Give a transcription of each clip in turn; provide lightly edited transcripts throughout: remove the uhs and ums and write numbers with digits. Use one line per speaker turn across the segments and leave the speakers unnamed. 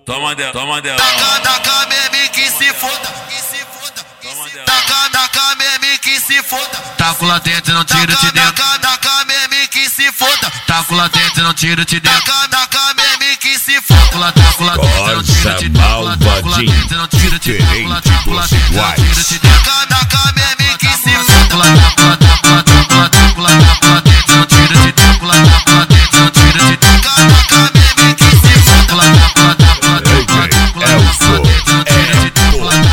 Toma dela.
Taca meme que se foda. Taca meme que se foda.
Taco lá dentro, não tiro de dentro.
Taca meme que se foda.
Taco lá dentro, não tiro de dentro.
Taca meme que se foda.
Taco lá dentro, não tiro de dentro. Taco lá dentro, não tiro de dentro. Taco lá dentro, não tiro de dentro.
Taca meme que se foda.
Taco lá dentro, não tiro de dentro. Taco lá dentro, não tiro de dentro.
Taca meme que se foda.
Taco lá dentro, não tiro de dentro.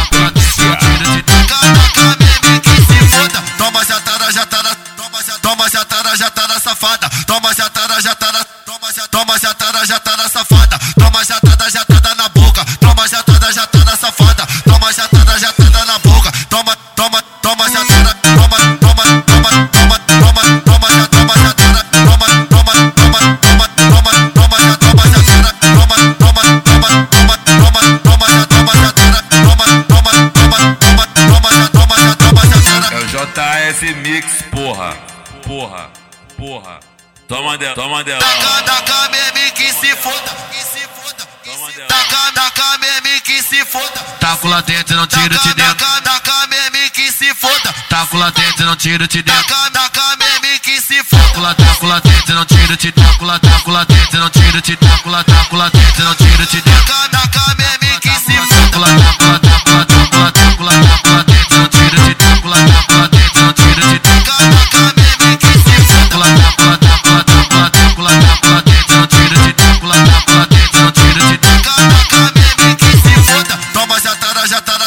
Toma jatada safada. Toma jatada safada. Toma jatada na boca. Toma jatada safada. Toma jatada na boca. Toma jatada. Toma
É o JF Mix, porra. Toma dela.
Taca meme que se foda. Taca meme que se foda.
Taco lá dentro, não tiro de dentro.
Taca meme que se foda.
Taco lá dentro, não tiro de dentro.
Taca meme que se foda.
Taco lá dentro, não tiro de dentro. Taco lá dentro, não tiro de dentro. Taco lá dentro, não tiro de dentro.
Taca meme que se foda.
Taco lá dentro, não tiro de dentro. Taco lá dentro, não tiro de dentro.
Taca meme que se foda.
Taco lá dentro, não tiro de dentro. Taco lá dentro, não tiro de dentro.
Taca meme que se foda. Toma jatada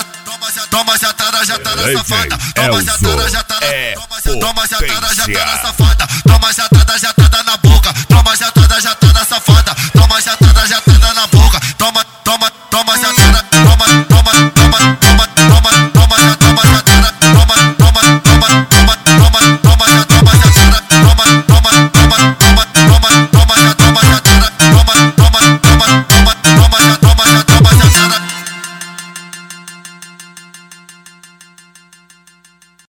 safada. Toma jatada safada. Toma jatada na boca.